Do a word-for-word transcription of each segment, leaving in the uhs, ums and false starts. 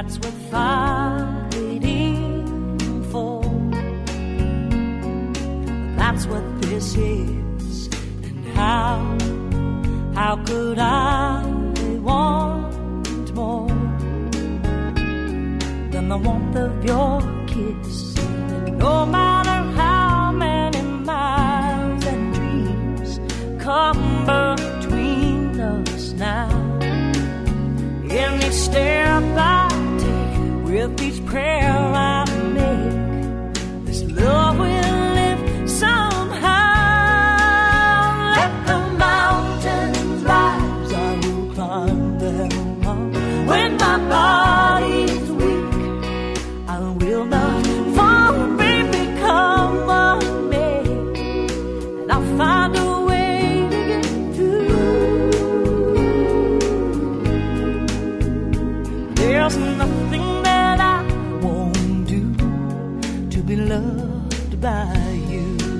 that's worth fighting for. That's what this is. And how, how could I want more than the warmth of your kiss? And no matter how many miles and dreams come between us now, in each step I take, with each prayer I make, this love will live somehow. Let the mountains rise, I will climb them up. When my body's weak, I will not fall, baby, come on me, and I'll find a way to get through. There's nothing that I won't do to be loved by you.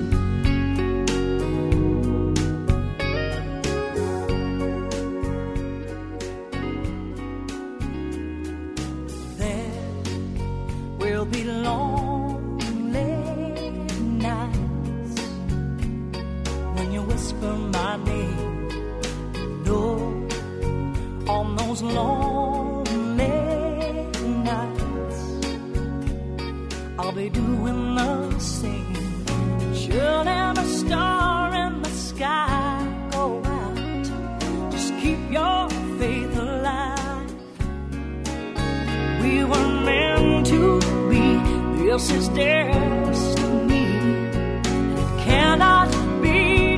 There will be lonely nights when you whisper my name. No, on those lonely nights I'll be doing the same. Should every star in the sky go out, just keep your faith alive. We were meant to be, this is destiny, and it cannot be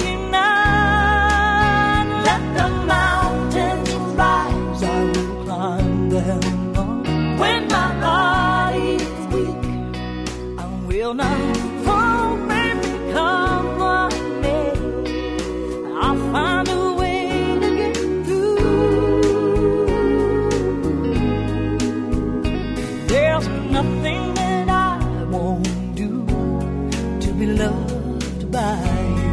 denied. Let the mountains rise, I will climb them up. When my body's weak, I will not fall, baby, come on me, I'll find a way to get through. There's nothing that I won't do to be loved by you.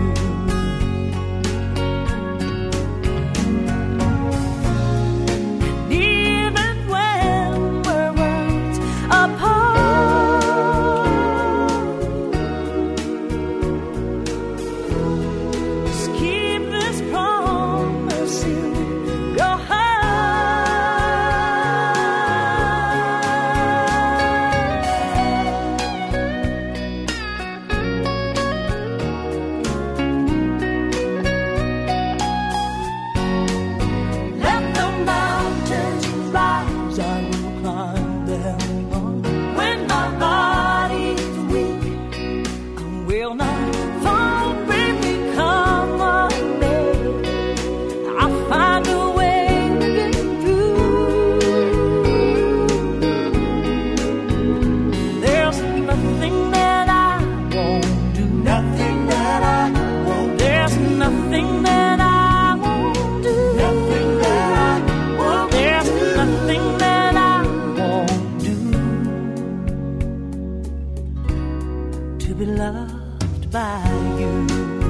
And even when we're worlds apart, just keep this promise in your Let the mountains rise, I will climb them up. When my body's weak, I will not fall, baby, come on me, I'll find a way to get through. There's nothing that I won't do. Nothing that I won't do. There's nothing that I won't do. Nothing that I won't do. There's nothing that I won't do to be loved by you.